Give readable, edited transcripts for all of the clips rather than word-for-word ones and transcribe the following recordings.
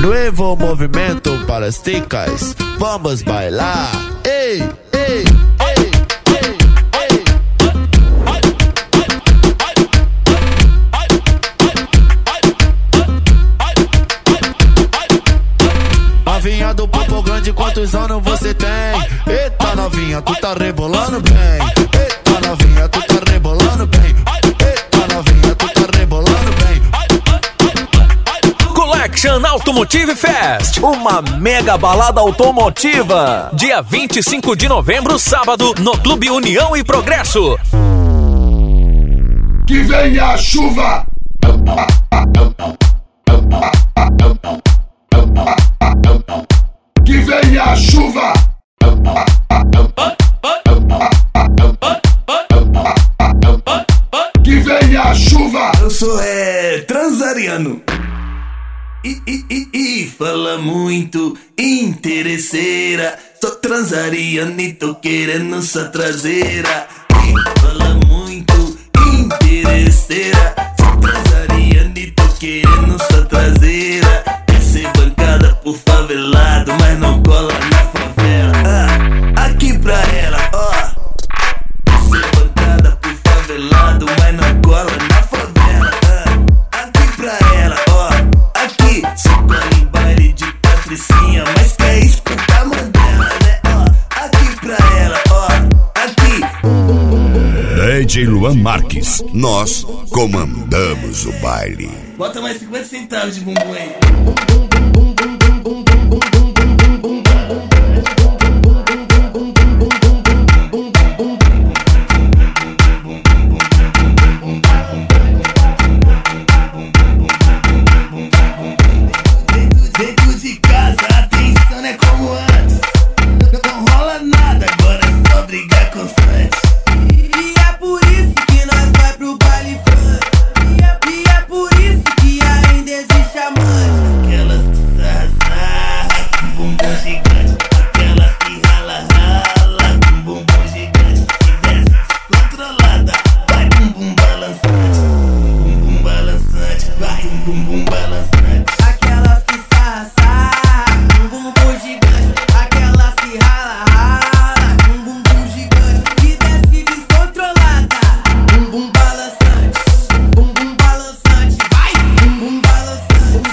Nuevo movimento para as ticas, vamos bailar. Ei, ei, ei, ei, ei. Novinha do Papo Grande, quantos anos você tem? Eita novinha, tu tá rebolando bem. Eita novinha, tu tá rebolando bem. Eita novinha, tu tá rebolando bem. Collection Automotive Fest, uma mega balada automotiva. Dia 25 de novembro, sábado, no Clube União e Progresso. Que venha a chuva! Que venha a chuva! Que venha a chuva! Eu sou transariano e fala muito interesseira. Sou transariano e tô querendo sua traseira. E fala muito interesseira. Sou transariano e tô querendo sua traseira. Quer ser bancada por favelado, mas não cola na favela. Aqui pra ela, ó. Quer ser bancada por favelado, mas não cola na favela. Aqui pra ela, ó. Aqui, se cola em baile de patricinha, mas quer escutar Mandela, né? Ó. Aqui pra ela, ó. Aqui. DJ Luan Marques, nós comandamos o baile. Bota mais 50 centavos de bumbum aí. Dentro de casa a atenção não é como antes. Não rola nada, agora é só brigar constante. E é por isso que nós vai pro baile funk. E é por isso que ainda existe amante. Aquelas que sarra, com bumbum gigante. Aquelas que rala, com bumbum gigante. Que desce descontrolada, vai bumbum balançante. Bumbum balançante, vai bumbum balançante. Aquelas que sarra, com bumbum gigante. Aquelas que rala, com bumbum gigante. Que desce descontrolada, bumbum balançante. Bumbum balançante, vai bumbum balançante.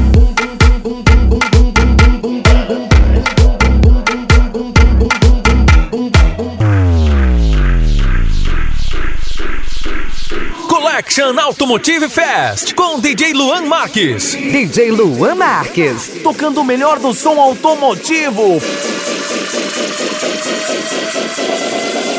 Collection Automotive Fest, com DJ Luan Marques. DJ Luan Marques, tocando o melhor do som automotivo.